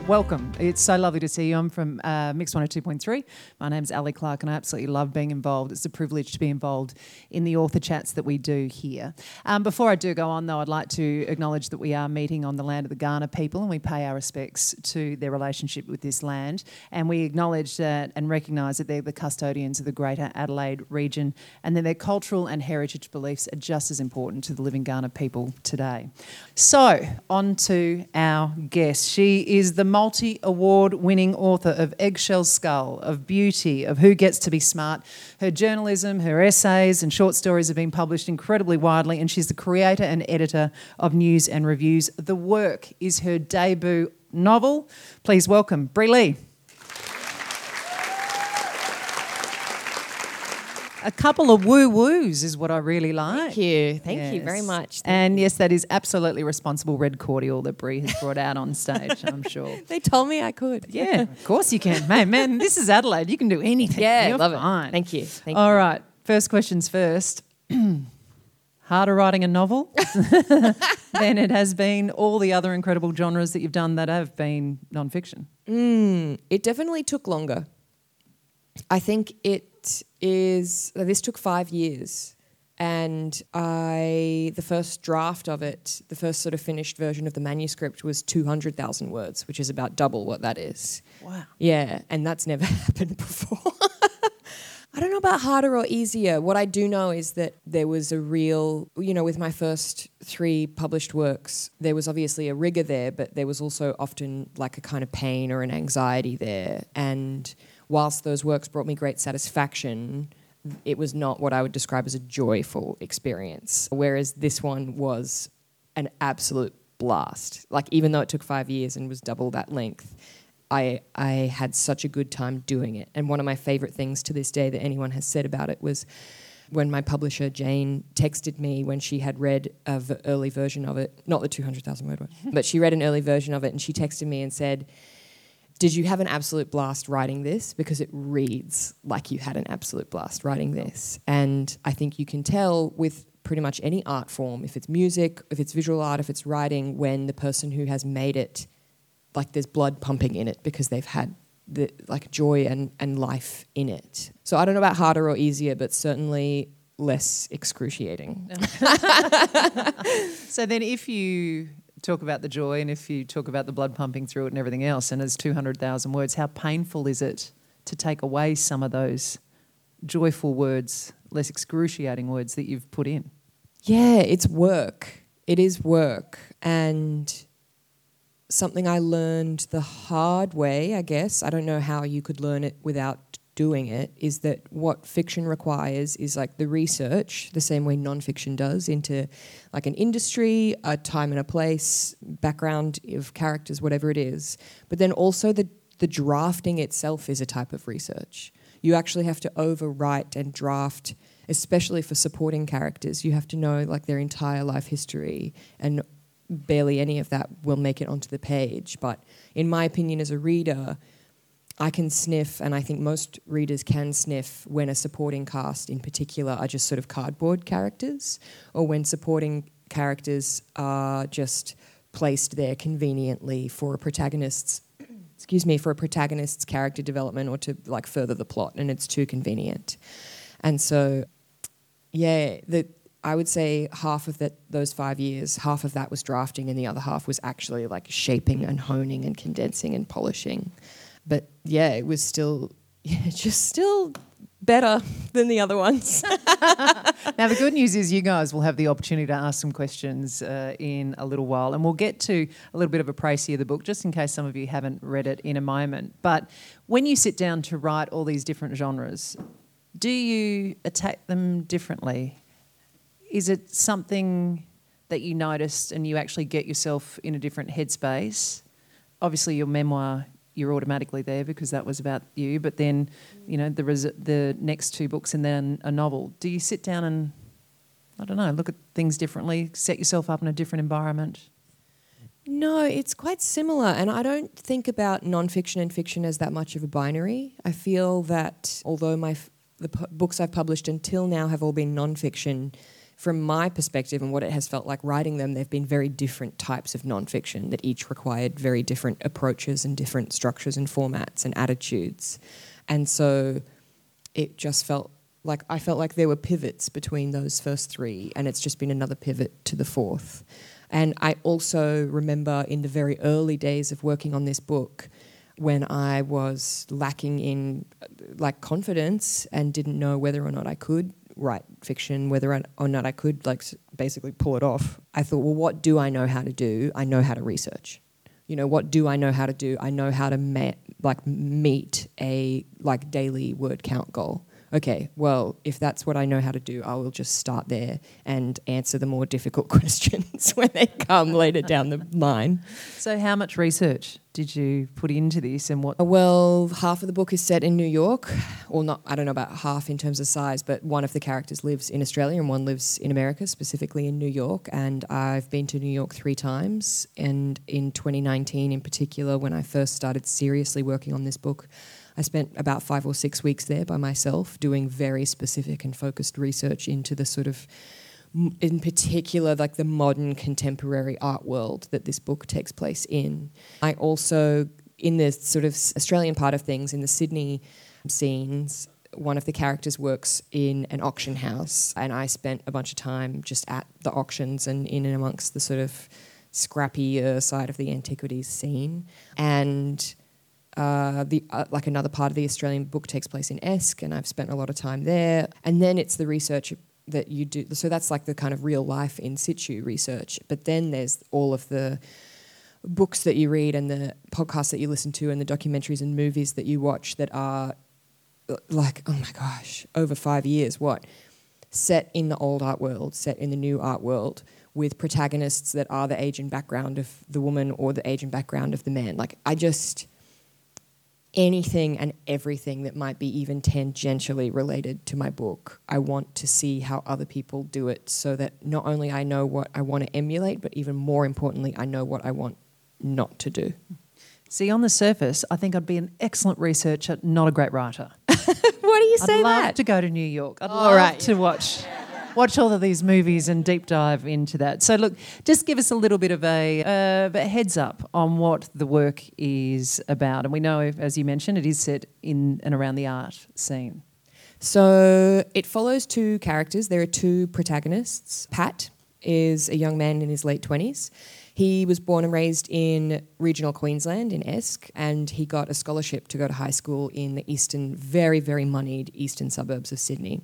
Welcome. It's so lovely to see you. I'm from Mix 102.3. My name's Ali Clark and I absolutely love being involved. It's a privilege to be involved in the author chats that we do here. Before I do go on though, I'd like to acknowledge that we are meeting on the land of the Kaurna people and we pay our respects to their relationship with this land, and we acknowledge that and recognise that they're the custodians of the Greater Adelaide region and that their cultural and heritage beliefs are just as important to the living Kaurna people today. So, on to our guest. She is the multi-award winning author of Eggshell Skull, of Beauty, of Who Gets to Be Smart. Her journalism, her essays and short stories have been published incredibly widely, and she's the creator and editor of News and Reviews. The Work is her debut novel. Please welcome Bree Lee. A couple of woo-woos is what I really like. Thank you. Thank you very much. And yes, that is absolutely responsible red cordial that Bree has brought out on stage, I'm sure. They told me I could. Yeah, of course you can. Man, this is Adelaide. You can do anything. Yeah, You're love fine. it. Thank you. All right, first questions first. Harder writing a novel than it has been all the other incredible genres that you've done that have been non-fiction? It definitely took longer. I think this took 5 years, and the first draft of it, the first sort of finished version of the manuscript was 200,000 words, which is about double what that is. Wow. Yeah, and that's never happened before. I don't know about harder or easier. What I do know is that there was a real, with my first 3 published works, there was obviously a rigour there, but there was also often like a kind of pain or an anxiety there. And whilst those works brought me great satisfaction, it was not what I would describe as a joyful experience. Whereas this one was an absolute blast. Like, even though it took 5 years and was double that length, I had such a good time doing it. And one of my favourite things to this day that anyone has said about it was when my publisher, Jane, texted me when she had read an early version of it, not the 200,000 word one, but she read an early version of it, and she texted me and said, "Did you have an absolute blast writing this? Because it reads like you had an absolute blast writing this." And I think you can tell with pretty much any art form, if it's music, if it's visual art, if it's writing, when the person who has made it, like, there's blood pumping in it because they've had the joy and life in it. So I don't know about harder or easier, but certainly less excruciating. So then if you talk about the joy and if you talk about the blood pumping through it and everything else, and it's 200,000 words, how painful is it to take away some of those joyful words, less excruciating words that you've put in? Yeah, it's work. It is work. And something I learned the hard way, I guess, I don't know how you could learn it without doing it, is that what fiction requires is like the research, the same way non-fiction does, into like an industry, a time and a place, background of characters, whatever it is. But then also the drafting itself is a type of research. You actually have to overwrite and draft, especially for supporting characters. You have to know like their entire life history, and barely any of that will make it onto the page. But in my opinion, as a reader, I can sniff, and I think most readers can sniff, when a supporting cast in particular are just sort of cardboard characters, or when supporting characters are just placed there conveniently for a protagonist's character development or to like further the plot, and it's too convenient. And so, yeah, I would say half of those 5 years, half of that was drafting and the other half was actually like shaping and honing and condensing and polishing. But yeah, it was still better than the other ones. Now, the good news is you guys will have the opportunity to ask some questions in a little while, and we'll get to a little bit of a précis of the book, just in case some of you haven't read it, in a moment. But when you sit down to write all these different genres, do you attack them differently? Is it something that you noticed and you actually get yourself in a different headspace? Obviously, your memoir, you're automatically there because that was about you, but then, the next 2 books and then a novel. Do you sit down and, I don't know, look at things differently, set yourself up in a different environment? No, it's quite similar, and I don't think about non-fiction and fiction as that much of a binary. I feel that although the books I've published until now have all been non-fiction, from my perspective and what it has felt like writing them, they've been very different types of nonfiction that each required very different approaches and different structures and formats and attitudes. And so it just felt like I felt like there were pivots between those first three, and it's just been another pivot to the fourth. And I also remember in the very early days of working on this book, when I was lacking in like confidence and didn't know whether or not I could write fiction, whether or not I could like basically pull it off, I thought, well, what do I know how to do? I know how to research. You know, what do I know how to do? I know how to meet a like daily word count goal. Okay, well, if that's what I know how to do, I will just start there and answer the more difficult questions when they come later down the line. So how much research did you put into this and what? Well, half of the book is set in New York. Or not, I don't know about half in terms of size, but one of the characters lives in Australia and one lives in America, specifically in New York. And I've been to New York 3 times. And in 2019 in particular, when I first started seriously working on this book, I spent about 5 or 6 weeks there by myself doing very specific and focused research into the sort of, in particular, like the modern contemporary art world that this book takes place in. I also, in the sort of Australian part of things, in the Sydney scenes, one of the characters works in an auction house, and I spent a bunch of time just at the auctions and in and amongst the sort of scrappier side of the antiquities scene. And like another part of the Australian book takes place in Esk, and I've spent a lot of time there. And then it's the research that you do. So that's like the kind of real life in situ research. But then there's all of the books that you read and the podcasts that you listen to and the documentaries and movies that you watch that are like, oh my gosh, over 5 years, set in the old art world, set in the new art world, with protagonists that are the age and background of the woman or the age and background of the man. Like, anything and everything that might be even tangentially related to my book, I want to see how other people do it, so that not only I know what I want to emulate, but even more importantly, I know what I want not to do. See, on the surface, I think I'd be an excellent researcher, not a great writer. Why do you say that? I'd love to go to New York. I'd love to watch all of these movies and deep dive into that. So look, just give us a little bit of a heads up on what the work is about. And we know, as you mentioned, it is set in and around the art scene. So it follows 2 characters. There are 2 protagonists. Pat is a young man in his late 20s. He was born and raised in regional Queensland in Esk, and he got a scholarship to go to high school in the eastern, very, very moneyed eastern suburbs of Sydney.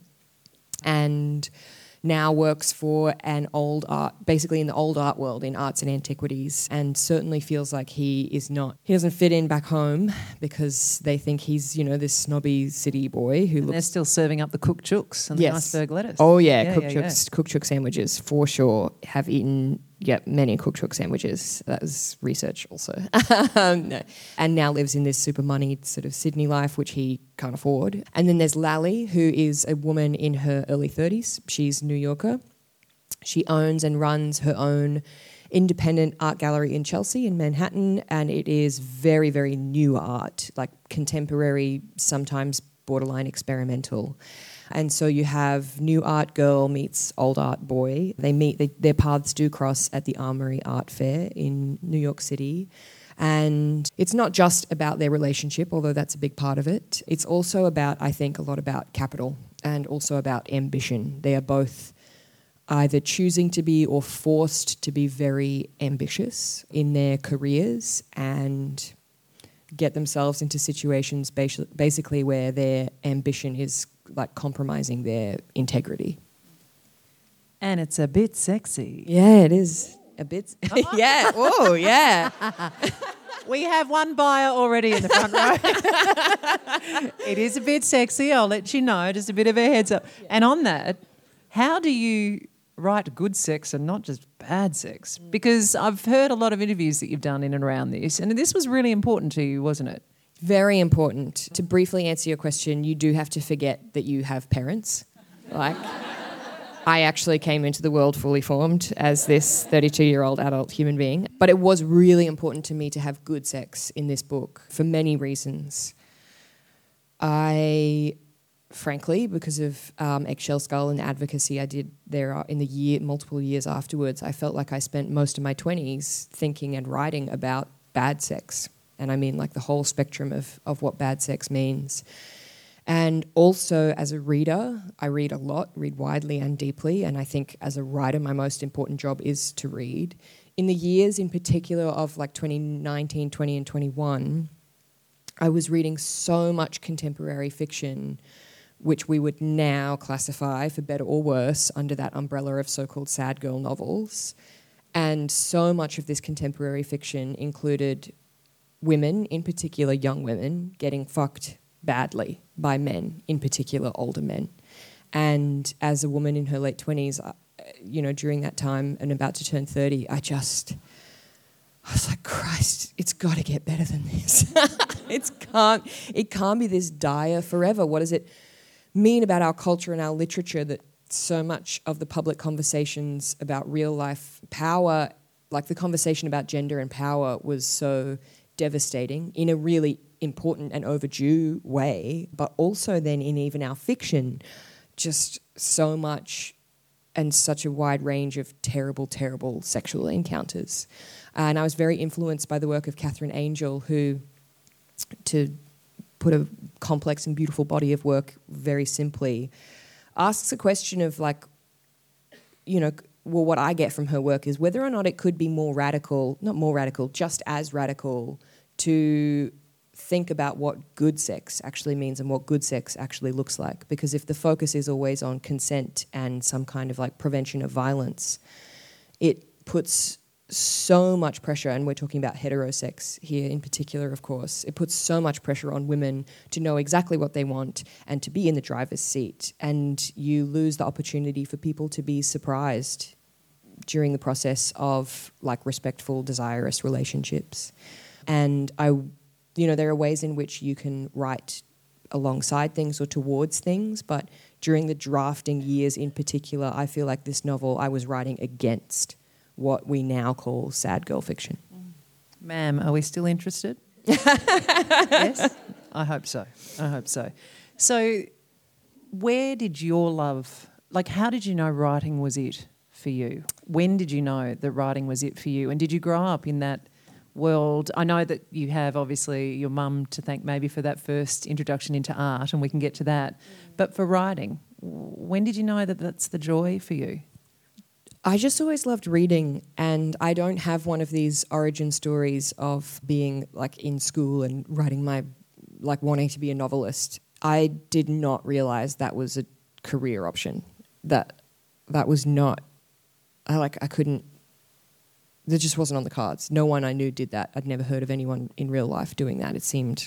And now works for basically in the old art world, in arts and antiquities, and certainly feels like he doesn't fit in back home because they think he's, this snobby city boy who They're still serving up the cook chooks and the iceberg lettuce. Oh yeah, cook chook sandwiches for sure. Have eaten many cook chook sandwiches. That was research also. No. And now lives in this super moneyed sort of Sydney life, which he can't afford. And then there's Lally, who is a woman in her early 30s. She's a New Yorker. She owns and runs her own independent art gallery in Chelsea, in Manhattan, and it is very, very new art, like contemporary, sometimes borderline experimental. And so you have new art girl meets old art boy. They meet, their paths do cross at the Armory Art Fair in New York City. And it's not just about their relationship, although that's a big part of it. It's also about, I think, a lot about capital and also about ambition. They are both either choosing to be or forced to be very ambitious in their careers and get themselves into situations basically where their ambition is like compromising their integrity. And it's a bit sexy. Yeah, it is. A bit. Yeah. Oh, yeah. We have one buyer already in the front row. It is a bit sexy, I'll let you know, just a bit of a heads up. Yeah. And on that, how do you write good sex and not just bad sex? Because I've heard a lot of interviews that you've done in and around this, and this was really important to you, wasn't it? Very important. To briefly answer your question, you do have to forget that you have parents. Like, I actually came into the world fully formed as this 32-year-old adult human being. But it was really important to me to have good sex in this book for many reasons. I frankly, because of Eggshell Skull and the advocacy I did there in the multiple years afterwards. I felt like I spent most of my 20s thinking and writing about bad sex. And I mean like the whole spectrum of what bad sex means. And also as a reader, I read a lot, read widely and deeply. And I think as a writer, my most important job is to read. In the years in particular of like 2019, 20 and 21, I was reading so much contemporary fiction, which we would now classify, for better or worse, under that umbrella of so-called sad girl novels. And so much of this contemporary fiction included women, in particular young women, getting fucked badly by men, in particular older men. And as a woman in her late 20s, during that time and about to turn 30, I was like, Christ, it's got to get better than this. It can't be this dire forever. What does it mean about our culture and our literature that so much of the public conversations about real life power, like the conversation about gender and power, was so devastating in a really important and overdue way, but also then in even our fiction, just so much and such a wide range of terrible, terrible sexual encounters. And I was very influenced by the work of Catherine Angel, who, to put a complex and beautiful body of work very simply, asks a question of like, what I get from her work is whether or not it could be just as radical to think about what good sex actually means and what good sex actually looks like. Because if the focus is always on consent and some kind of like prevention of violence, it puts so much pressure, and we're talking about heterosex here in particular, of course, it puts so much pressure on women to know exactly what they want and to be in the driver's seat. And you lose the opportunity for people to be surprised during the process of like respectful, desirous relationships. And there are ways in which you can write alongside things or towards things, but during the drafting years in particular, I feel like this novel I was writing against what we now call sad girl fiction. Ma'am, are we still interested? Yes? I hope so. So where did your love, how did you know writing was it for you? When did you know that writing was it for you? And did you grow up in that world? I know that you have obviously your mum to thank maybe for that first introduction into art, and we can get to that. But for writing, when did you know that that's the joy for you? I just always loved reading, and I don't have one of these origin stories of being like in school and writing wanting to be a novelist. I did not realise that was a career option. That was not, I couldn't, that just wasn't on the cards. No one I knew did that. I'd never heard of anyone in real life doing that. It seemed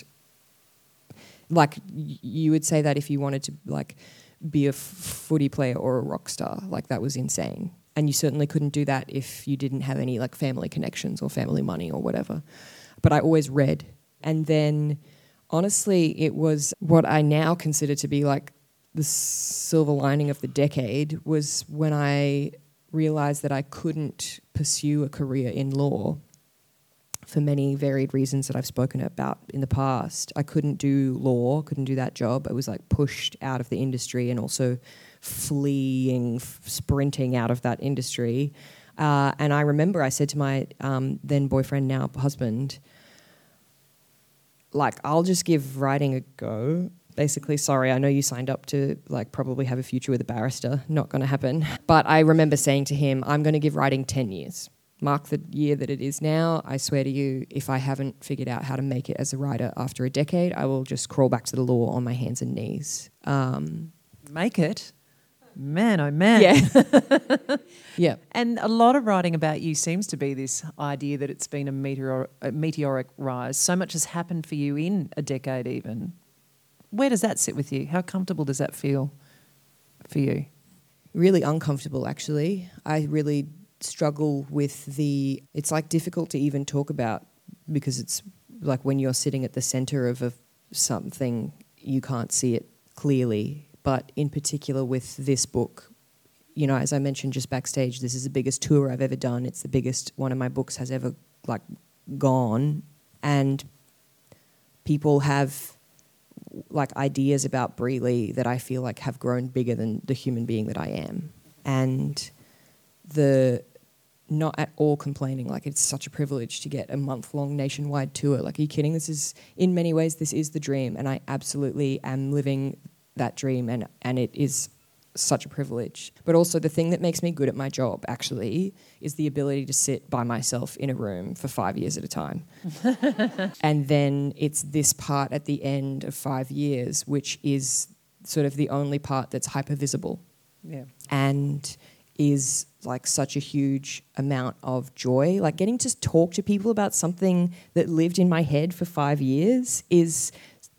like you would say that if you wanted to be a footy player or a rock star, that was insane. And you certainly couldn't do that if you didn't have any family connections or family money or whatever. But I always read. And then honestly, it was what I now consider to be the silver lining of the decade was when I realised that I couldn't pursue a career in law for many varied reasons that I've spoken about in the past. I couldn't do law, couldn't do that job. I was pushed out of the industry and also sprinting out of that industry. And I remember I said to my then boyfriend, now husband, I'll just give writing a go. Basically, sorry, I know you signed up to probably have a future with a barrister. Not going to happen. But I remember saying to him, I'm going to give writing 10 years. Mark the year that it is now. I swear to you, if I haven't figured out how to make it as a writer after a decade, I will just crawl back to the law on my hands and knees. Make it? Man, oh man. Yeah. Yeah. And a lot of writing about you seems to be this idea that it's been a meteoric rise. So much has happened for you in a decade even. Where does that sit with you? How comfortable does that feel for you? Really uncomfortable, actually. I really struggle with it's difficult to even talk about because it's when you're sitting at the centre of something, you can't see it clearly. But in particular with this book, as I mentioned just backstage, this is the biggest tour I've ever done. It's the biggest one of my books has ever gone. And people have like ideas about Breeley that I feel like have grown bigger than the human being that I am. And the not at all complaining, like it's such a privilege to get a month-long nationwide tour. Like, are you kidding? In many ways, this is the dream, and I absolutely am living that dream, and it is such a privilege. But also the thing that makes me good at my job, actually, is the ability to sit by myself in a room for 5 years at a time. And then it's this part at the end of 5 years, which is sort of the only part that's hyper-visible. Yeah. And is like such a huge amount of joy. Like getting to talk to people about something that lived in my head for 5 years is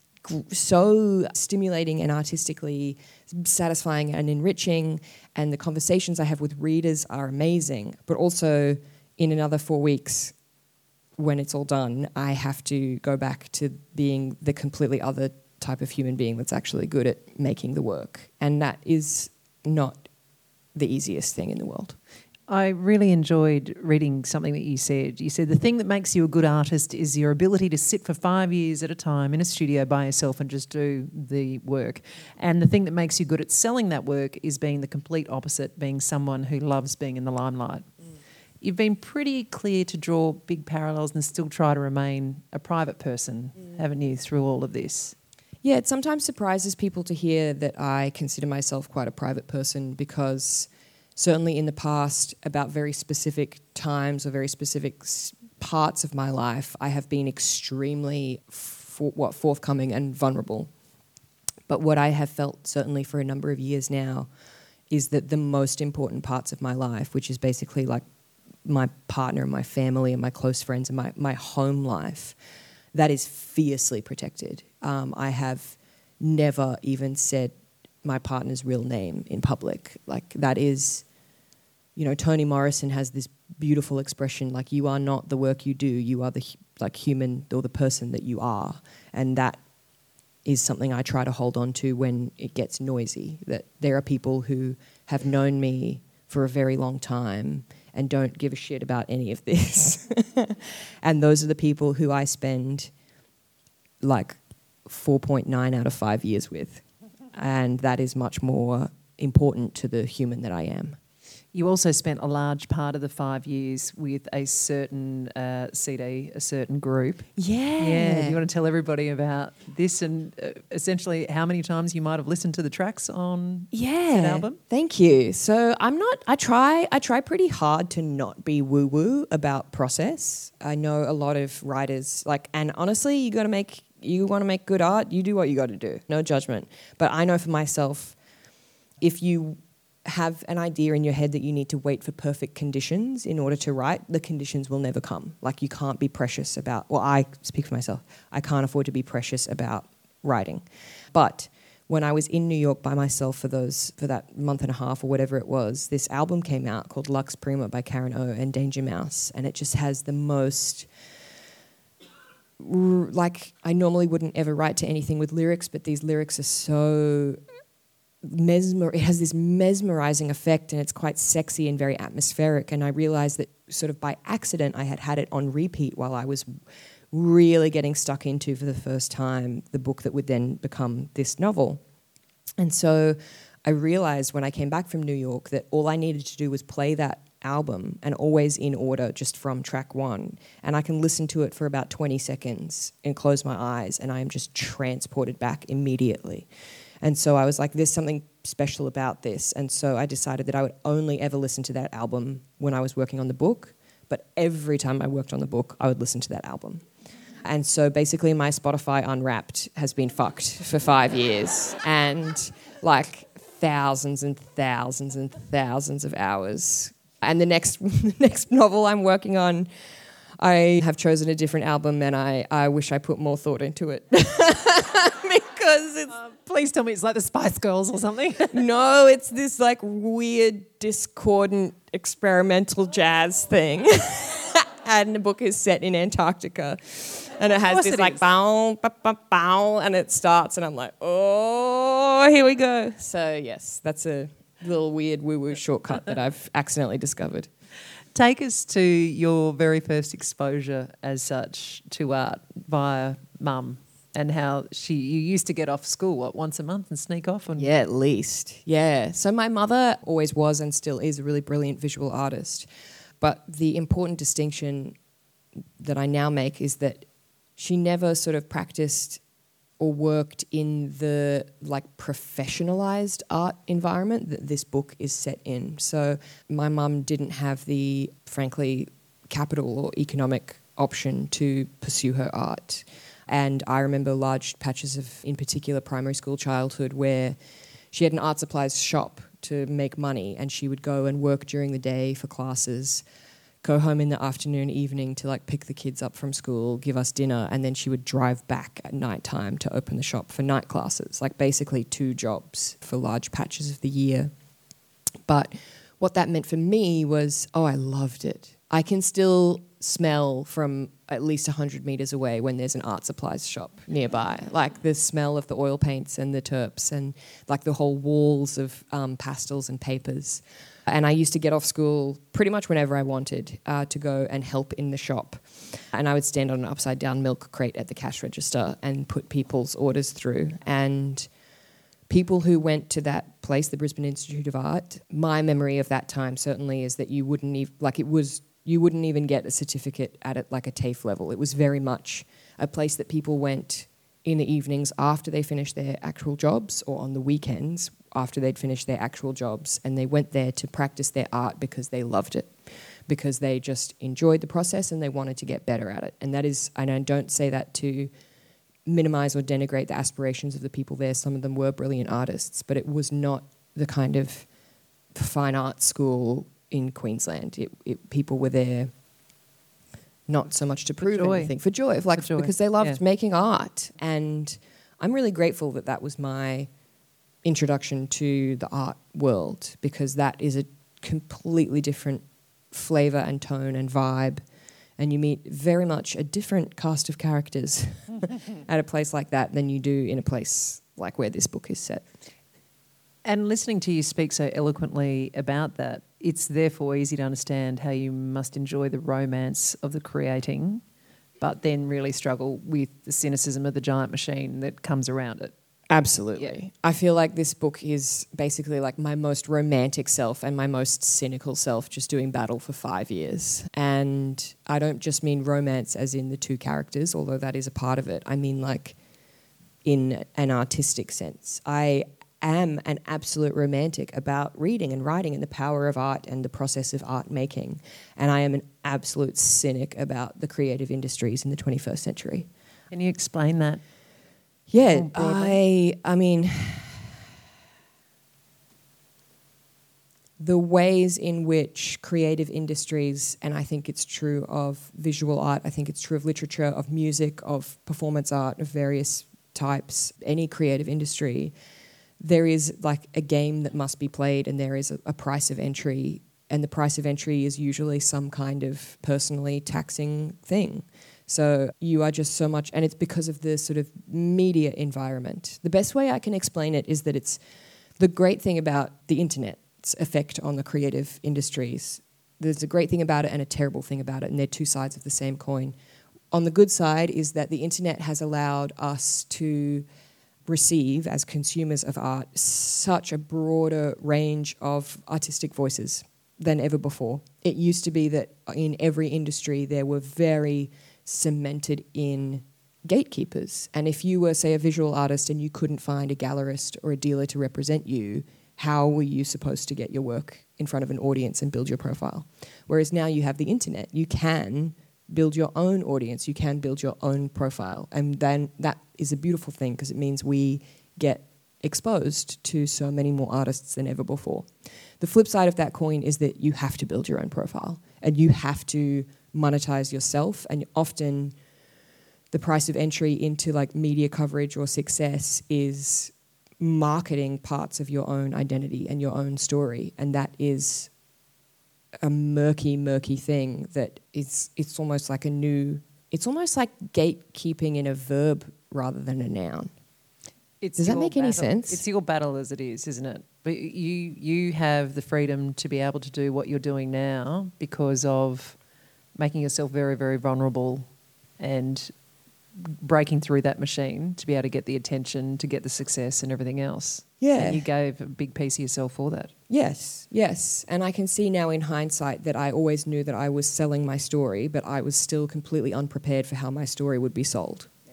so stimulating and artistically satisfying and enriching, and the conversations I have with readers are amazing. But also in another 4 weeks, when it's all done, I have to go back to being the completely other type of human being that's actually good at making the work. And that is not the easiest thing in the world. I really enjoyed reading something that you said. You said the thing that makes you a good artist is your ability to sit for 5 years at a time in a studio by yourself and just do the work. And the thing that makes you good at selling that work is being the complete opposite, being someone who loves being in the limelight. You've been pretty clear to draw big parallels and still try to remain a private person, haven't you, through all of this? Yeah, it sometimes surprises people to hear that I consider myself quite a private person, because certainly in the past, about very specific times or very specific parts of my life, I have been extremely forthcoming and vulnerable. But what I have felt certainly for a number of years now is that the most important parts of my life, which is basically like my partner and my family and my close friends and my home life, that is fiercely protected. I have never even said my partner's real name in public. Like, that is, you know, Toni Morrison has this beautiful expression, like, you are not the work you do, you are the human or the person that you are. And that is something I try to hold on to when it gets noisy, that there are people who have known me for a very long time and don't give a shit about any of this. And those are the people who I spend like 4.9 out of 5 years with. And that is much more important to the human that I am. You also spent a large part of the 5 years with a certain CD, a certain group. Yeah. Do you want to tell everybody about this and essentially how many times you might have listened to the tracks on that album? Thank you. So I try pretty hard to not be woo-woo about process. I know a lot of writers, and honestly, you want to make good art, you do what you got to do. No judgment. But I know for myself, if you have an idea in your head that you need to wait for perfect conditions in order to write, the conditions will never come. Like, you can't be precious about, well, I speak for myself, I can't afford to be precious about writing. But when I was in New York by myself for that month and a half or whatever it was, this album came out called Lux Prima by Karen O and Danger Mouse, and it just has the most, I normally wouldn't ever write to anything with lyrics, but these lyrics are so it has this mesmerizing effect, and it's quite sexy and very atmospheric. And I realized that sort of by accident I had it on repeat while I was really getting stuck into, for the first time, the book that would then become this novel. And so I realized when I came back from New York that all I needed to do was play that album, and always in order, just from track one, and I can listen to it for about 20 seconds and close my eyes, and I am just transported back immediately. And so I was like, there's something special about this. And so I decided that I would only ever listen to that album when I was working on the book. But every time I worked on the book, I would listen to that album. And so basically my Spotify Unwrapped has been fucked for 5 years. And like thousands and thousands and thousands of hours. And the next novel I'm working on, I have chosen a different album, and I wish I put more thought into it. Because it's... Please tell me it's like the Spice Girls or something. No, it's this like weird, discordant, experimental jazz thing. And the book is set in Antarctica. And it has this like bow, bow, bow, bow, and it starts, and I'm like, oh, here we go. So yes, that's a little weird woo-woo shortcut that I've accidentally discovered. Take us to your very first exposure as such to art via mum and how you used to get off school, once a month and sneak off? And Yeah, at least. Yeah. So my mother always was and still is a really brilliant visual artist. But the important distinction that I now make is that she never sort of practiced or worked in the professionalized art environment that this book is set in. So my mum didn't have the, frankly, capital or economic option to pursue her art. And I remember large patches of, in particular, primary school childhood where she had an art supplies shop to make money, and she would go and work during the day for classes, go home in the afternoon, evening to pick the kids up from school, give us dinner, and then she would drive back at night time to open the shop for night classes, basically 2 jobs for large patches of the year. But what that meant for me was, I loved it. I can still smell from at least 100 metres away when there's an art supplies shop nearby. The smell of the oil paints and the terps and the whole walls of pastels and papers. And I used to get off school pretty much whenever I wanted to go and help in the shop. And I would stand on an upside down milk crate at the cash register and put people's orders through. And people who went to that place, the Brisbane Institute of Art, my memory of that time certainly is that you wouldn't even get a certificate at it a TAFE level. It was very much a place that people went in the evenings after they finished their actual jobs, or on the weekends after they'd finished their actual jobs, and they went there to practice their art because they loved it, because they just enjoyed the process and they wanted to get better at it. And I don't say that to minimise or denigrate the aspirations of the people there. Some of them were brilliant artists, but it was not the kind of fine arts school in Queensland. People were there not so much to prove anything, for joy, because they loved making art. And I'm really grateful that that was my introduction to the art world, because that is a completely different flavour and tone and vibe, and you meet very much a different cast of characters at a place like that than you do in a place like where this book is set. And listening to you speak so eloquently about that, it's therefore easy to understand how you must enjoy the romance of the creating, but then really struggle with the cynicism of the giant machine that comes around it. Absolutely. Yeah. I feel like this book is basically my most romantic self and my most cynical self just doing battle for 5 years. And I don't just mean romance as in the 2 characters, although that is a part of it. I mean in an artistic sense. I am an absolute romantic about reading and writing and the power of art and the process of art making. And I am an absolute cynic about the creative industries in the 21st century. Can you explain that? Yeah, I mean, the ways in which creative industries, and I think it's true of visual art, I think it's true of literature, of music, of performance art, of various types, any creative industry, there is a game that must be played, and there is a price of entry, and the price of entry is usually some kind of personally taxing thing. So you are just so much, and it's because of the sort of media environment. The best way I can explain it is that it's the great thing about the internet's effect on the creative industries. There's a great thing about it and a terrible thing about it, and they're 2 sides of the same coin. On the good side is that the internet has allowed us to receive, as consumers of art, such a broader range of artistic voices than ever before. It used to be that in every industry there were very cemented in gatekeepers. And if you were, say, a visual artist and you couldn't find a gallerist or a dealer to represent you, how were you supposed to get your work in front of an audience and build your profile? Whereas now you have the internet. You can build your own audience. You can build your own profile. And then that is a beautiful thing, because it means we get exposed to so many more artists than ever before. The flip side of that coin is that you have to build your own profile and you have to monetize yourself, and often the price of entry into media coverage or success is marketing parts of your own identity and your own story, and that is a murky thing that it's almost like it's almost like gatekeeping in a verb rather than a noun. Does that make any sense? It's your battle as it is, isn't it? But you have the freedom to be able to do what you're doing now because of making yourself very, very vulnerable and breaking through that machine to be able to get the attention, to get the success and everything else. Yeah. And you gave a big piece of yourself for that. Yes. And I can see now in hindsight that I always knew that I was selling my story, but I was still completely unprepared for how my story would be sold. Yeah.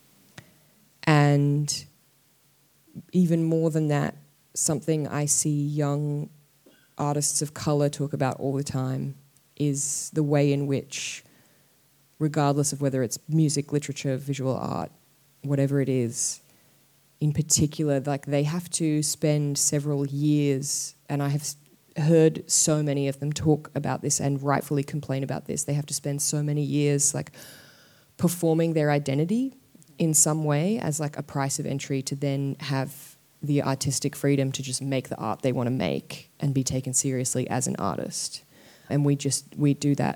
And even more than that, something I see young artists of colour talk about all the time is the way in which, regardless of whether it's music, literature, visual art, whatever it is, in particular, like they have to spend several years, and I have heard so many of them talk about this and rightfully complain about this. They have to spend so many years like performing their identity in some way as like a price of entry to then have the artistic freedom to just make the art they want to make and be taken seriously as an artist. And we do that.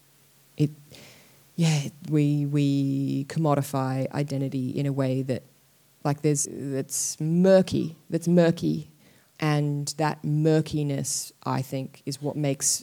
We commodify identity in a way that that's murky, and that murkiness, I think, is what makes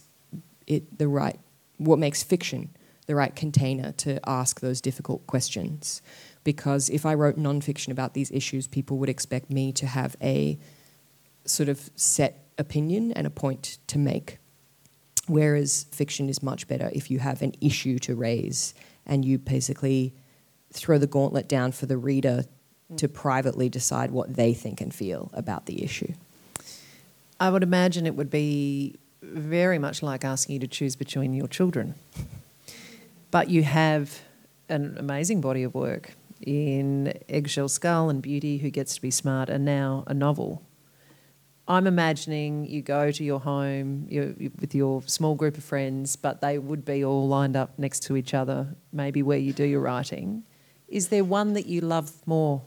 fiction the right container to ask those difficult questions. Because if I wrote non-fiction about these issues, people would expect me to have a sort of set opinion and a point to make. Whereas fiction is much better if you have an issue to raise and you basically throw the gauntlet down for the reader to privately decide what they think and feel about the issue. I would imagine it would be very much like asking you to choose between your children. But you have an amazing body of work in Eggshell Skull and Beauty, Who Gets to Be Smart, and now a novel. I'm imagining you go to your home with your small group of friends, but they would be all lined up next to each other, maybe where you do your writing. Is there one that you love more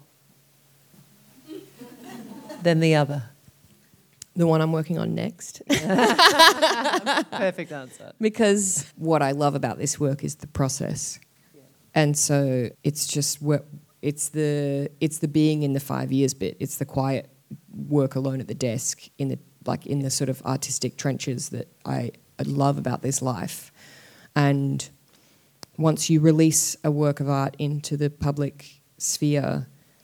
than the other? The one I'm working on next. Perfect answer. Because what I love about this work is the process. Yeah. And so it's just it's the being in the 5 years bit. It's the quiet work alone at the desk in the sort of artistic trenches that I love about this life. And once you release a work of art into the public sphere,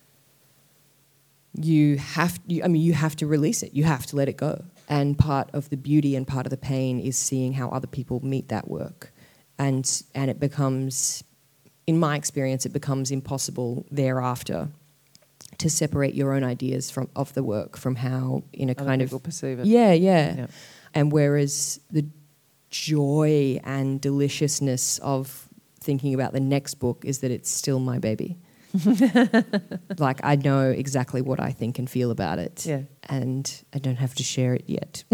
you have to release it. You have to let it go. And part of the beauty and part of the pain is seeing how other people meet that work. And it becomes, in my experience, it becomes impossible thereafter to separate your own ideas of the work from how in a other kind of people perceive it. Yeah. And whereas the joy and deliciousness of thinking about the next book is that it's still my baby. Like I know exactly what I think and feel about it, and I don't have to share it yet.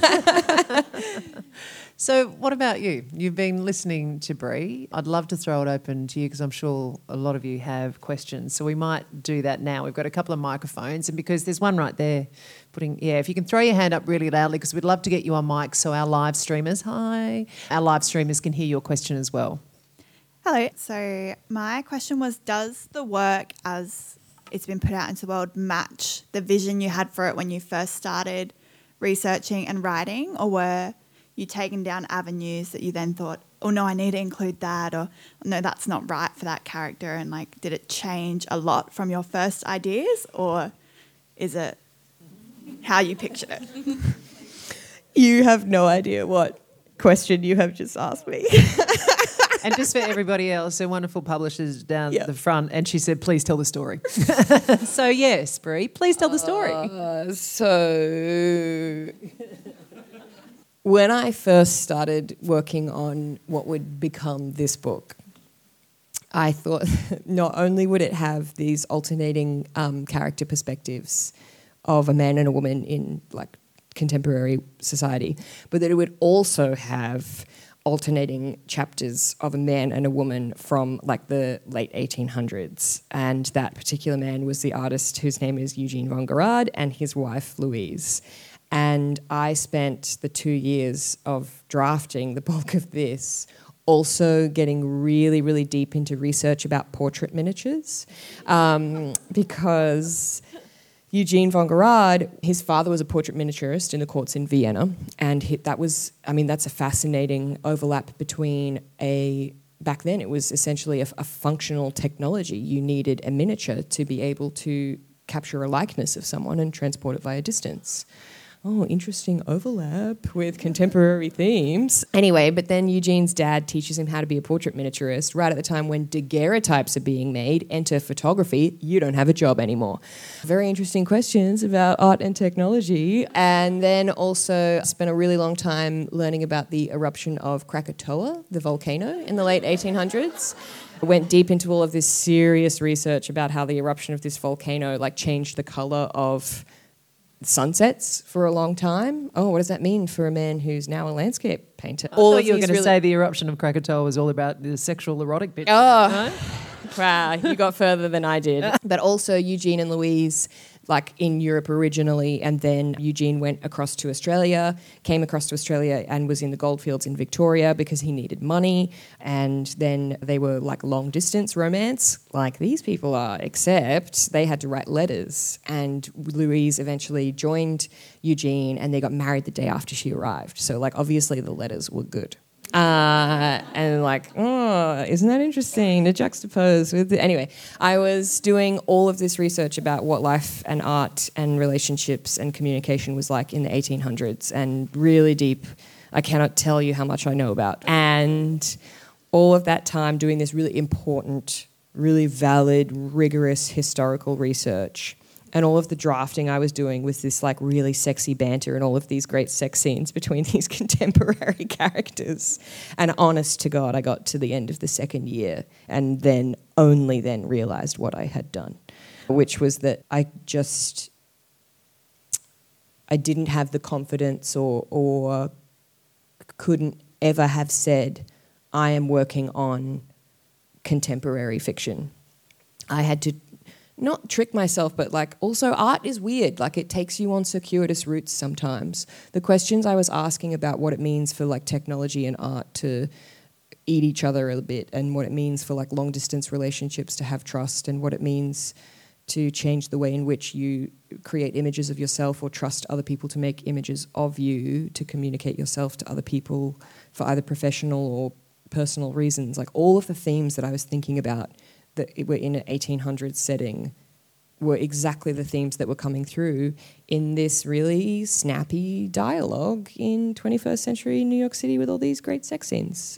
So what about you? You've been listening to Bree. I'd love to throw it open to you because I'm sure a lot of you have questions. So we might do that now. We've got a couple of microphones, and because there's one right there, if you can throw your hand up really loudly because we'd love to get you on mic so our live streamers can hear your question as well. Hello. So my question was, does the work as it's been put out into the world match the vision you had for it when you first started researching and writing, or were you taken down avenues that you then thought, oh no, I need to include that, or no, that's not right for that character, and like did it change a lot from your first ideas, or is it how you pictured it? You have no idea what question you have just asked me. And just for everybody else, her wonderful publisher's down the front, and she said, please tell the story. So yes, Bree, please tell the story. So when I first started working on what would become this book, I thought not only would it have these alternating character perspectives of a man and a woman in like contemporary society, but that it would also have alternating chapters of a man and a woman from like the late 1800s. And that particular man was the artist whose name is Eugene von Gerard and his wife Louise. And I spent the 2 years of drafting the bulk of this also getting really, really deep into research about portrait miniatures because Eugene von Gerard, his father was a portrait miniaturist in the courts in Vienna, and that's a fascinating overlap between a back then it was essentially a functional technology. You needed a miniature to be able to capture a likeness of someone and transport it via distance. Oh, interesting overlap with contemporary themes. Anyway, but then Eugene's dad teaches him how to be a portrait miniaturist right at the time when daguerreotypes are being made. Enter photography. You don't have a job anymore. Very interesting questions about art and technology. And then also spent a really long time learning about the eruption of Krakatoa, the volcano, in the late 1800s. Went deep into all of this serious research about how the eruption of this volcano changed the colour of sunsets for a long time. Oh, what does that mean for a man who's now a landscape painter? I thought you were going to say the eruption of Krakatoa was all about the sexual erotic bit. Oh, no? Wow, you got further than I did. But also Eugene and Louise, in Europe originally, and then Eugene went across to Australia, came across to Australia and was in the goldfields in Victoria because he needed money. And then they were long distance romance, like these people are, except they had to write letters. And Louise eventually joined Eugene and they got married the day after she arrived. So obviously the letters were good. Isn't that interesting to juxtapose with anyway, I was doing all of this research about what life and art and relationships and communication was like in the 1800s, and really deep. I cannot tell you how much I know about. And all of that time doing this really important, really valid, rigorous historical research. And all of the drafting I was doing was this really sexy banter and all of these great sex scenes between these contemporary characters. And honest to God, I got to the end of the second year and then only then realised what I had done, which was that I didn't have the confidence or couldn't ever have said, I am working on contemporary fiction. I had to not trick myself, but also art is weird. It takes you on circuitous routes sometimes. The questions I was asking about what it means for technology and art to eat each other a bit, and what it means for long distance relationships to have trust, and what it means to change the way in which you create images of yourself or trust other people to make images of you, to communicate yourself to other people for either professional or personal reasons. All of the themes that I was thinking about that were in an 1800s setting were exactly the themes that were coming through in this really snappy dialogue in 21st century New York City with all these great sex scenes.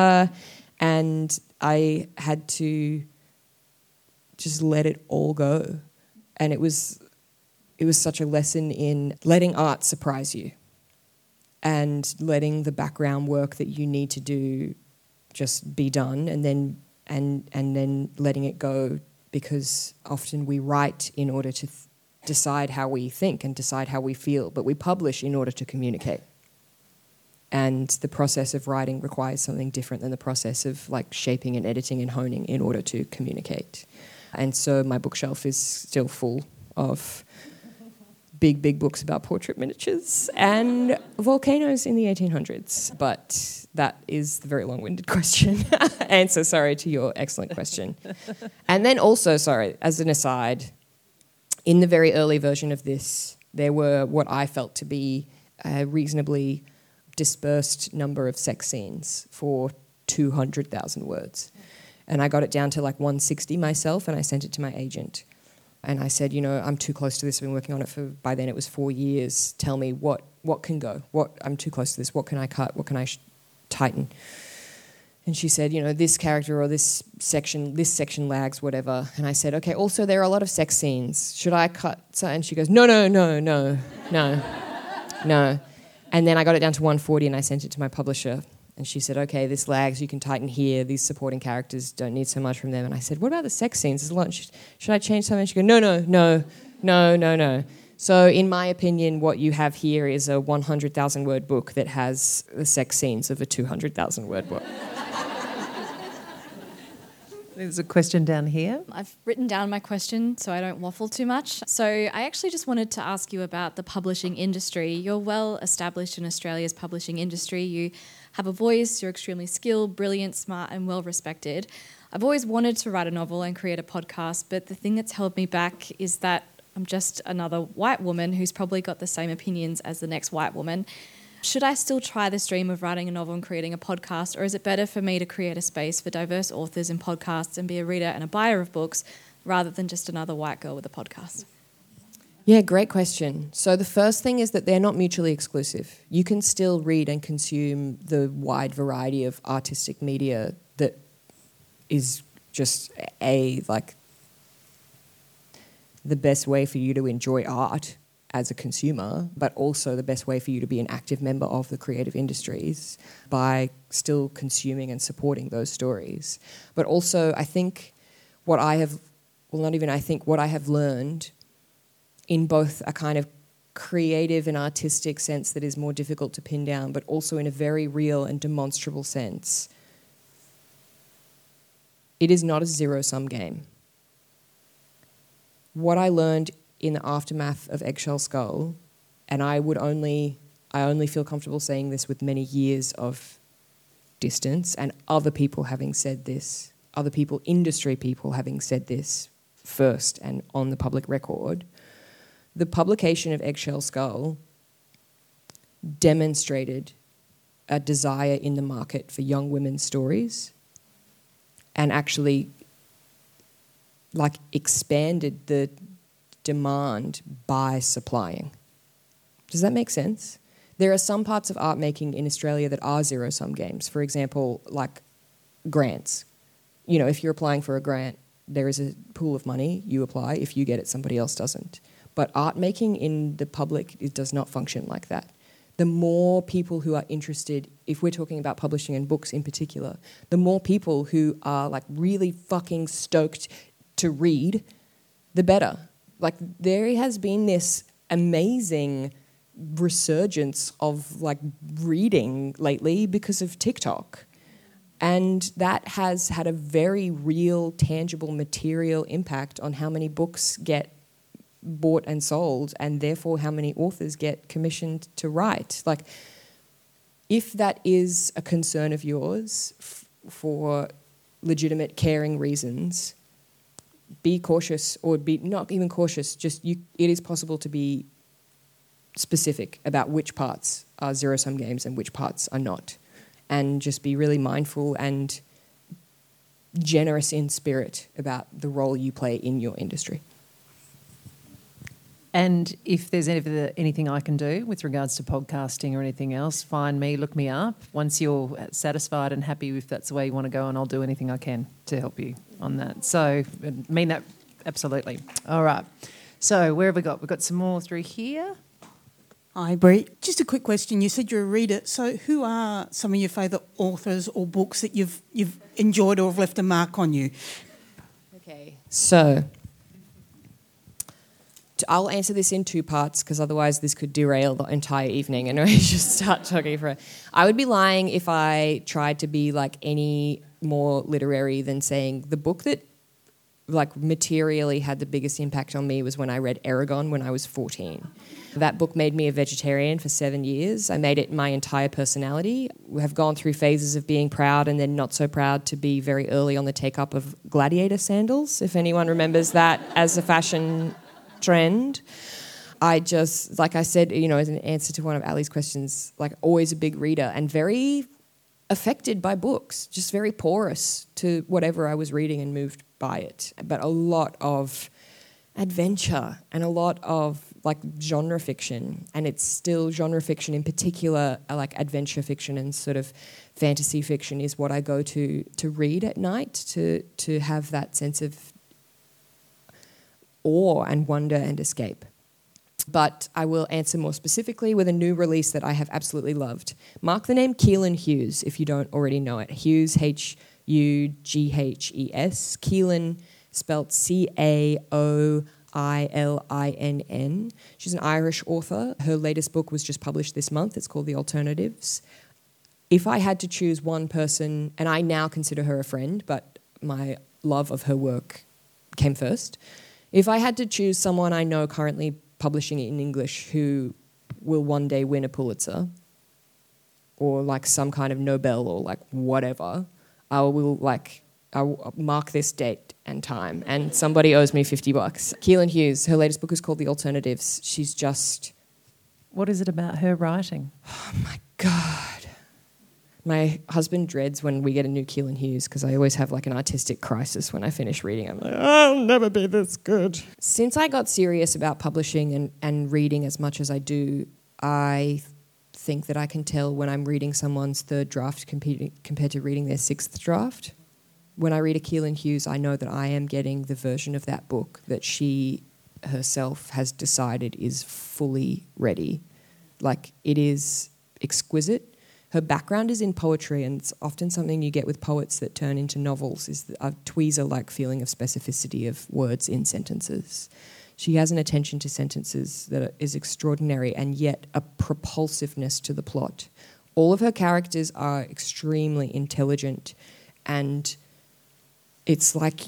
And I had to just let it all go. And it was such a lesson in letting art surprise you and letting the background work that you need to do just be done, and then letting it go, because often we write in order to decide how we think and decide how we feel, but we publish in order to communicate. And the process of writing requires something different than the process of shaping and editing and honing in order to communicate. And so my bookshelf is still full of big books about portrait miniatures and volcanoes in the 1800s. But that is the very long-winded question. Answer, sorry, to your excellent question. And then also, sorry, as an aside, in the very early version of this, there were what I felt to be a reasonably dispersed number of sex scenes for 200,000 words. And I got it down to 160 myself, and I sent it to my agent. And I said, I'm too close to this. I've been working on it for, by then it was 4 years. Tell me what can go. I'm too close to this. What can I cut? What can I tighten? And she said, this character or this section lags, whatever. And I said, okay, also there are a lot of sex scenes. Should I cut? And she goes, no. And then I got it down to 140 and I sent it to my publisher. And she said, okay, this lags, you can tighten here. These supporting characters don't need so much from them. And I said, what about the sex scenes? There's a lot. Should I change something? And she goes, no. So in my opinion, what you have here is a 100,000 word book that has the sex scenes of a 200,000 word book. There's a question down here. I've written down my question so I don't waffle too much. So I actually just wanted to ask you about the publishing industry. You're well established in Australia's publishing industry. You have a voice, you're extremely skilled, brilliant, smart and well respected. I've always wanted to write a novel and create a podcast, but the thing that's held me back is that I'm just another white woman who's probably got the same opinions as the next white woman. Should I still try this dream of writing a novel and creating a podcast, or is it better for me to create a space for diverse authors in podcasts and be a reader and a buyer of books rather than just another white girl with a podcast? Yeah, great question. So the first thing is that they're not mutually exclusive. You can still read and consume the wide variety of artistic media that is just the best way for you to enjoy art as a consumer, but also the best way for you to be an active member of the creative industries by still consuming and supporting those stories. But also, I think what I have learned in both a kind of creative and artistic sense that is more difficult to pin down, but also in a very real and demonstrable sense, it is not a zero-sum game. What I learned in the aftermath of Eggshell Skull, and I only feel comfortable saying this with many years of distance and other people having said this, industry people having said this first and on the public record, the publication of Eggshell Skull demonstrated a desire in the market for young women's stories and actually expanded the demand by supplying. Does that make sense? There are some parts of art making in Australia that are zero-sum games. For example, like grants. If you're applying for a grant, there is a pool of money, you apply. If you get it, somebody else doesn't. But art making in the public, it does not function like that. The more people who are interested, if we're talking about publishing and books in particular, the more people who are really fucking stoked to read, the better. There has been this amazing resurgence of reading lately because of TikTok. And that has had a very real, tangible, material impact on how many books get bought and sold, and therefore how many authors get commissioned to write. If that is a concern of yours for legitimate, caring reasons, be cautious, or be not even cautious, it is possible to be specific about which parts are zero-sum games and which parts are not. And just be really mindful and generous in spirit about the role you play in your industry. And if there's anything I can do with regards to podcasting or anything else, find me, look me up. Once you're satisfied and happy if that's the way you want to go, and I'll do anything I can to help you on that. So I mean that absolutely. All right. So where have we got? We've got some more through here. Hi, Brie. Just a quick question. You said you're a reader. So who are some of your favourite authors or books that you've enjoyed or have left a mark on you? Okay. So I'll answer this in two parts because otherwise this could derail the entire evening and we just start talking for it. I would be lying if I tried to be any more literary than saying the book that materially had the biggest impact on me was when I read Eragon when I was 14. That book made me a vegetarian for 7 years. I made it my entire personality. We have gone through phases of being proud and then not so proud to be very early on the take-up of gladiator sandals, if anyone remembers that as a fashion trend. I just, like I said, as an answer to one of Ali's questions, always a big reader and very affected by books, just very porous to whatever I was reading and moved by it. But a lot of adventure and a lot of genre fiction, and it's still genre fiction in particular, adventure fiction and sort of fantasy fiction is what I go to read at night to have that sense of awe and wonder and escape. But I will answer more specifically with a new release that I have absolutely loved. Mark the name Keelan Hughes if you don't already know it. Hughes, Hughes. Keelan, spelt Caoillinn. She's an Irish author. Her latest book was just published this month. It's called The Alternatives. If I had to choose one person, and I now consider her a friend, but my love of her work came first. If I had to choose someone I know currently publishing in English who will one day win a Pulitzer or some kind of Nobel or whatever, I'll mark this date and time, and somebody owes me $50. Keelan Hughes, her latest book is called The Alternatives. She's just What is it about her writing? Oh my God. My husband dreads when we get a new Keelan Hughes because I always have like an artistic crisis when I finish reading. I'm like, I'll never be this good. Since I got serious about publishing and reading as much as I do, I think that I can tell when I'm reading someone's third draft compared to reading their sixth draft. When I read a Keelan Hughes, I know that I am getting the version of that book that she herself has decided is fully ready. Like, it is exquisite. Her background is in poetry, and it's often something you get with poets that turn into novels, is a tweezer-like feeling of specificity of words in sentences. She has an attention to sentences that is extraordinary, and yet a propulsiveness to the plot. All of her characters are extremely intelligent, and it's like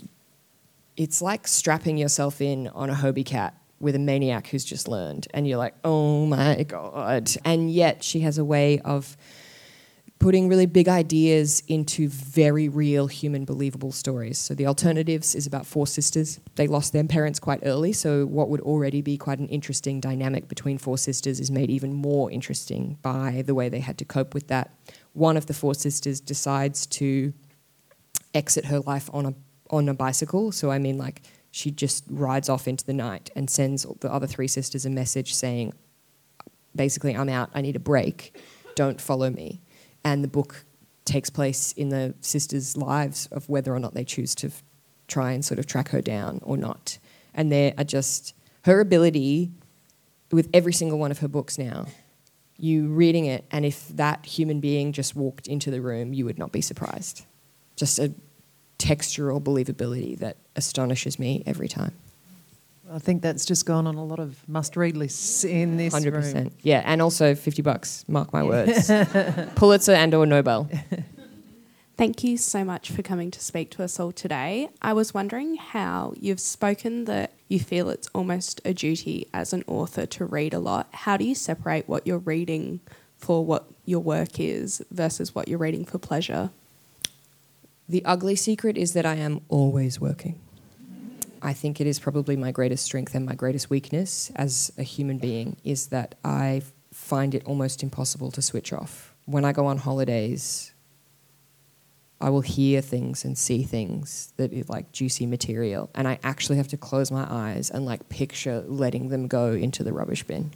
strapping yourself in on a Hobie cat with a maniac who's just learned, and you're like, oh my God. And yet she has a way of putting really big ideas into very real, human, believable stories. So The Alternatives is about four sisters. They lost their parents quite early, so what would already be quite an interesting dynamic between four sisters is made even more interesting by the way they had to cope with that. One of the four sisters decides to exit her life on a bicycle. So I mean, like, she just rides off into the night and sends the other three sisters a message saying, basically, I'm out, I need a break, don't follow me. And the book takes place in the sisters' lives of whether or not they choose to try and sort of track her down or not. And there are just her ability with every single one of her books now. You reading it, and if that human being just walked into the room, you would not be surprised. Just a textural believability that astonishes me every time. I think that's just gone on a lot of must-read lists in this 100%. room. Yeah, and also $50, mark my words. Pulitzer and or Nobel. Thank you so much for coming to speak to us all today. I was wondering how you've spoken that you feel it's almost a duty as an author to read a lot. How do you separate what you're reading for what your work is versus what you're reading for pleasure? The ugly secret is that I am always working. I think it is probably my greatest strength and my greatest weakness as a human being is that I find it almost impossible to switch off. When I go on holidays, I will hear things and see things that is like juicy material, and I actually have to close my eyes and like picture letting them go into the rubbish bin.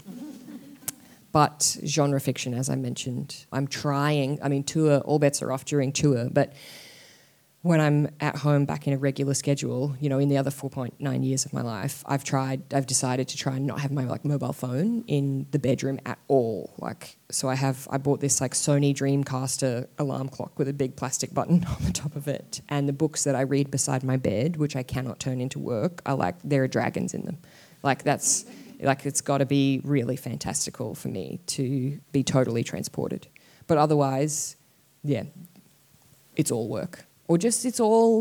But genre fiction, as I mentioned, I'm trying. I mean, tour, all bets are off during tour, but when I'm at home back in a regular schedule, you know, in the other 4.9 years of my life, I've decided to try and not have my like mobile phone in the bedroom at all. Like, so I bought this like Sony Dreamcaster alarm clock with a big plastic button on the top of it. And the books that I read beside my bed, which I cannot turn into work, are like, there are dragons in them. Like that's, like it's got to be really fantastical for me to be totally transported. But otherwise, yeah, it's all work. Or just it's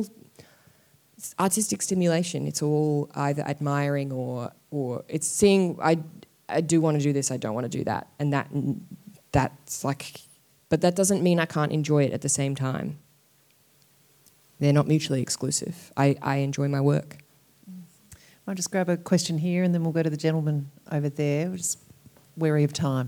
artistic stimulation. It's all either admiring or it's seeing, I do want to do this, I don't want to do that. And that's like, but that doesn't mean I can't enjoy it at the same time. They're not mutually exclusive. I enjoy my work. I'll just grab a question here and then we'll go to the gentleman over there. We're just wary of time.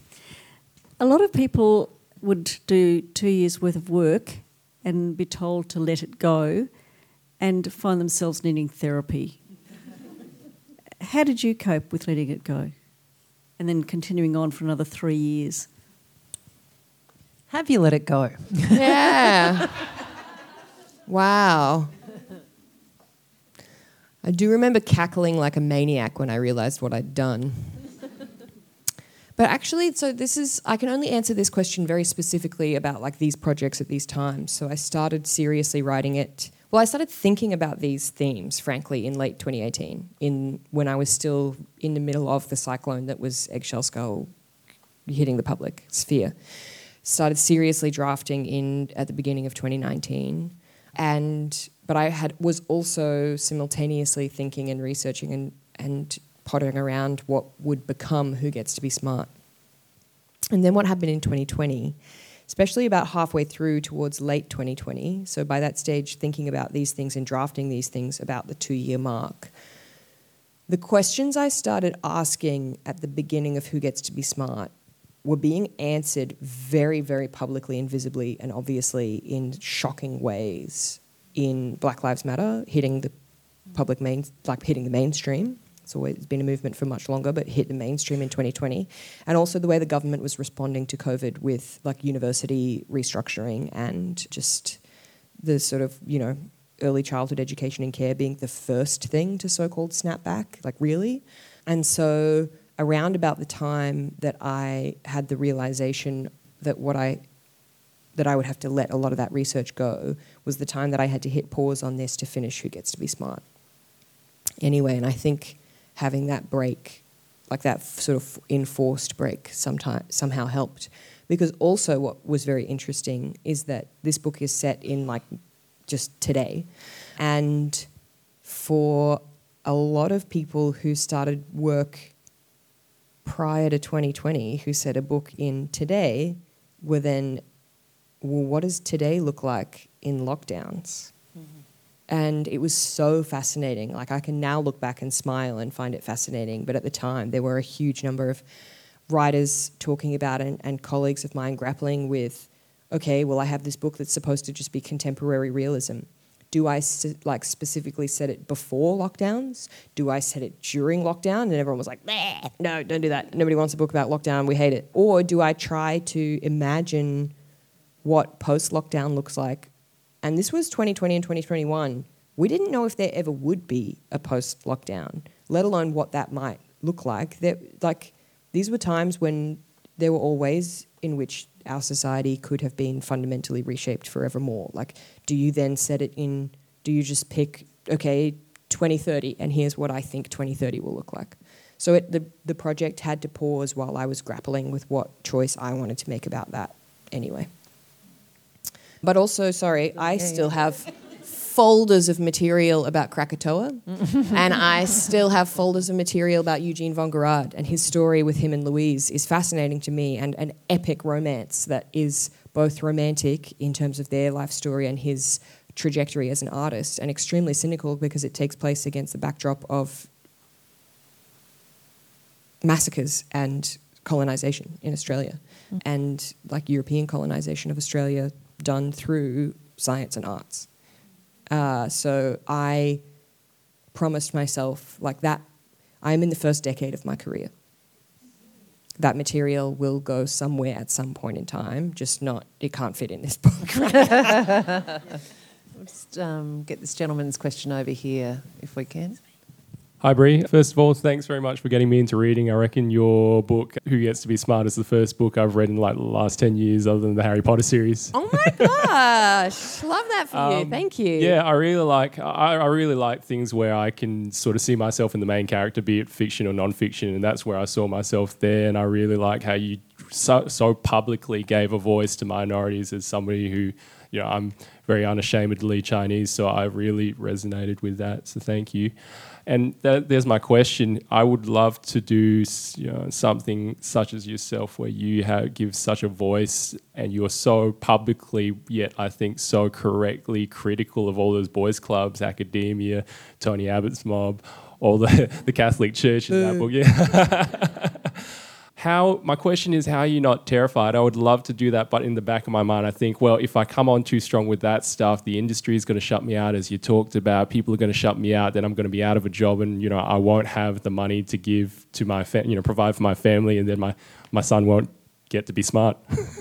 A lot of people would do 2 years' worth of work and be told to let it go and find themselves needing therapy. How did you cope with letting it go and then continuing on for another 3 years? Have you let it go? Yeah. Wow. I do remember cackling like a maniac when I realised what I'd done. But actually, so I can only answer this question very specifically about like these projects at these times. So I started seriously writing it. Well, I started thinking about these themes, frankly, in late 2018, when I was still in the middle of the cyclone that was Eggshell Skull hitting the public sphere. Started seriously drafting at the beginning of 2019. But I was also simultaneously thinking and researching and pottering around what would become Who Gets to Be Smart. And then what happened in 2020, especially about halfway through towards late 2020, so by that stage thinking about these things and drafting these things about the 2-year mark, The questions I started asking at the beginning of Who Gets to Be Smart were being answered very, very publicly and visibly and obviously in shocking ways in Black Lives Matter, hitting the hitting the mainstream. It's always been a movement for much longer, but hit the mainstream in 2020. And also the way the government was responding to COVID with like university restructuring and just the sort of, early childhood education and care being the first thing to so-called snap back, like really. And so around about the time that I had the realization that that I would have to let a lot of that research go was the time that I had to hit pause on this to finish Who Gets to Be Smart. Anyway, and I think having that break, like that sort of enforced break somehow helped. Because also what was very interesting is that this book is set in like just today. And for a lot of people who started work prior to 2020, who set a book in today, were then, well, what does today look like in lockdowns? And it was so fascinating. Like I can now look back and smile and find it fascinating. But at the time, there were a huge number of writers talking about it and colleagues of mine grappling with, okay, well, I have this book that's supposed to just be contemporary realism. Do I specifically set it before lockdowns? Do I set it during lockdown? And everyone was like, nah, no, don't do that. Nobody wants a book about lockdown. We hate it. Or do I try to imagine what post-lockdown looks like? And this was 2020 and 2021. We didn't know if there ever would be a post-lockdown, let alone what that might look like. These were times when there were all ways in which our society could have been fundamentally reshaped forevermore. Like, do you then set it in, do you just pick, okay, 2030, and here's what I think 2030 will look like? So the project had to pause while I was grappling with what choice I wanted to make about that anyway. But also, I still have folders of material about Krakatoa, and I still have folders of material about Eugene von Gerard, and his story with him and Louise is fascinating to me, and an epic romance that is both romantic in terms of their life story and his trajectory as an artist, and extremely cynical because it takes place against the backdrop of massacres and colonisation in Australia, and like European colonisation of Australia done through science and arts. So I promised myself like that. I'm in the first decade of my career. That material will go somewhere at some point in time, just not, it can't fit in this book. Let's get this gentleman's question over here, if we can. Hi, Bree. First of all, thanks very much for getting me into reading. I reckon your book, Who Gets to Be Smart, is the first book I've read in like the last 10 years other than the Harry Potter series. Oh my gosh. Love that for you. Thank you. Yeah, I really like things where I can sort of see myself in the main character, be it fiction or non-fiction, and that's where I saw myself there. And I really like how you so publicly gave a voice to minorities as somebody who, I'm very unashamedly Chinese, so I really resonated with that. So thank you. And there's my question. I would love to do something such as yourself where you give such a voice and you're so publicly, yet I think so correctly critical of all those boys' clubs, academia, Tony Abbott's mob, all the Catholic Church in that book. Yeah. My question is, how are you not terrified? I would love to do that, but in the back of my mind, I think, well, if I come on too strong with that stuff, the industry is going to shut me out, as you talked about. People are going to shut me out. Then I'm going to be out of a job, and I won't have the money to give to my provide for my family, and then my son won't get to be smart.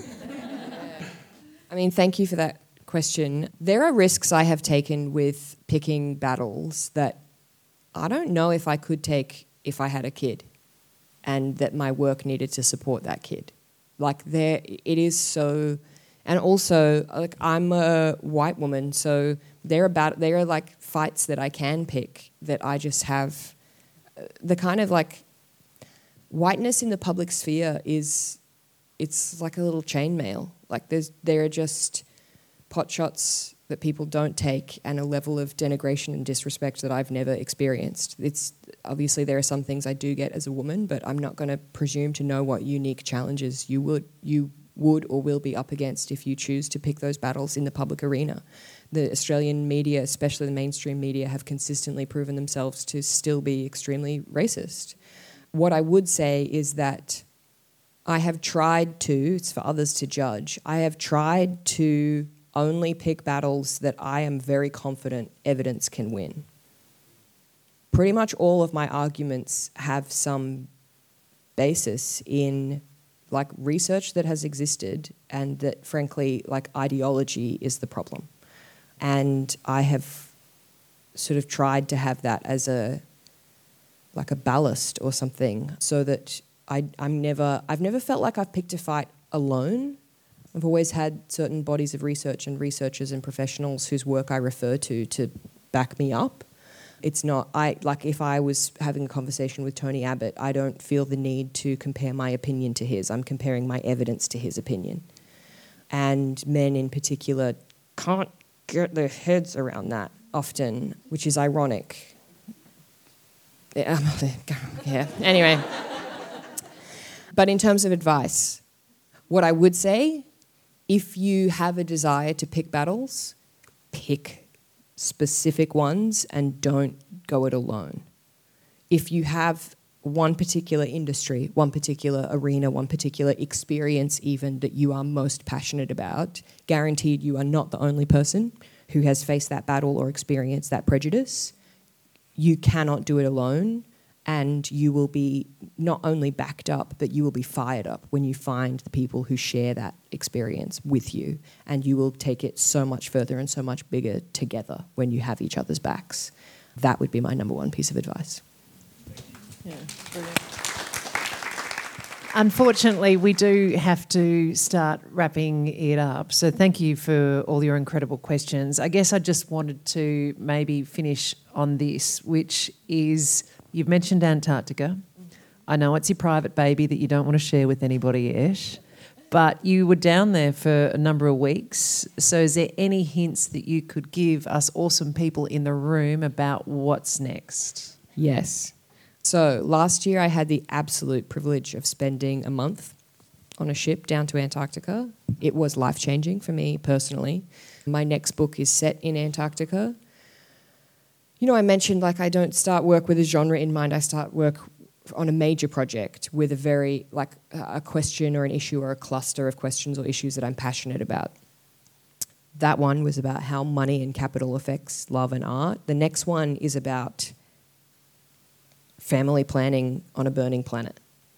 I mean, thank you for that question. There are risks I have taken with picking battles that I don't know if I could take if I had a kid, and that my work needed to support that kid. Like it is so, and also like I'm a white woman, so there are like fights that I can pick that I just have. The kind of like whiteness in the public sphere it's like a little chainmail. Like there are just pot shots that people don't take, and a level of denigration and disrespect that I've never experienced. It's obviously there are some things I do get as a woman, but I'm not going to presume to know what unique challenges you would or will be up against if you choose to pick those battles in the public arena. The Australian media, especially the mainstream media, have consistently proven themselves to still be extremely racist. What I would say is that I have tried to, it's for others to judge, I have tried to only pick battles that I am very confident evidence can win. Pretty much all of my arguments have some basis in like research that has existed, and that frankly like ideology is the problem. And I have sort of tried to have that as a ballast or something, so that I've never felt like I've picked a fight alone. I've always had certain bodies of research and researchers and professionals whose work I refer to back me up. It's not, if I was having a conversation with Tony Abbott, I don't feel the need to compare my opinion to his. I'm comparing my evidence to his opinion. And men in particular can't get their heads around that often, which is ironic. Yeah, anyway. But in terms of advice, what I would say, if you have a desire to pick battles, pick specific ones and don't go it alone. If you have one particular industry, one particular arena, one particular experience even that you are most passionate about, guaranteed you are not the only person who has faced that battle or experienced that prejudice. You cannot do it alone, and you will be not only backed up, but you will be fired up when you find the people who share that experience with you, and you will take it so much further and so much bigger together when you have each other's backs. That would be my number one piece of advice. Yeah, brilliant. Unfortunately, we do have to start wrapping it up. So thank you for all your incredible questions. I guess I just wanted to maybe finish on this, which is, you've mentioned Antarctica. I know it's your private baby that you don't want to share with anybody yet, but you were down there for a number of weeks. So is there any hints that you could give us awesome people in the room about what's next? Yes. So last year I had the absolute privilege of spending a month on a ship down to Antarctica. It was life-changing for me personally. My next book is set in Antarctica. You know, I mentioned I don't start work with a genre in mind. I start work on a major project with a very, a question or an issue or a cluster of questions or issues that I'm passionate about. That one was about how money and capital affects love and art. The next one is about family planning on a burning planet.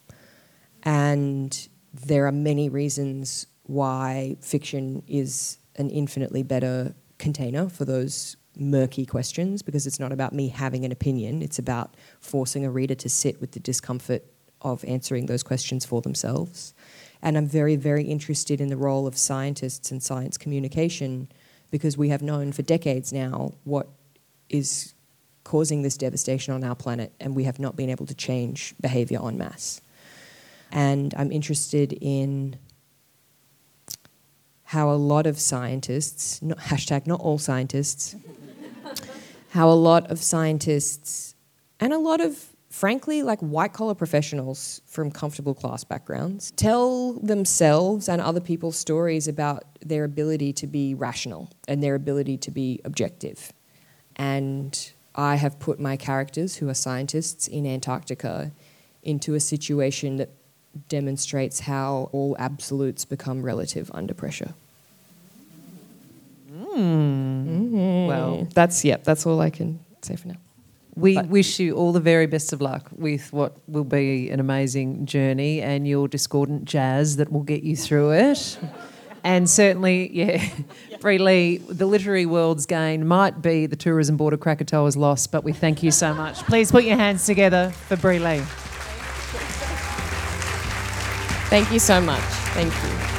And there are many reasons why fiction is an infinitely better container for those murky questions, because it's not about me having an opinion, it's about forcing a reader to sit with the discomfort of answering those questions for themselves. And I'm very, very interested in the role of scientists and science communication, because we have known for decades now what is causing this devastation on our planet, and we have not been able to change behaviour en masse. And I'm interested in how a lot of scientists, not all scientists, how a lot of scientists and a lot of, frankly, white-collar professionals from comfortable class backgrounds tell themselves and other people's stories about their ability to be rational and their ability to be objective. And I have put my characters, who are scientists in Antarctica, into a situation that demonstrates how all absolutes become relative under pressure. Well, that's all I can say for now. We wish you all the very best of luck with what will be an amazing journey and your discordant jazz that will get you through it. And certainly, Bree Lee, the literary world's gain might be the Tourism Board of Krakatoa's loss, but we thank you so much. Please put your hands together for Bree Lee. Thank you so much. Thank you.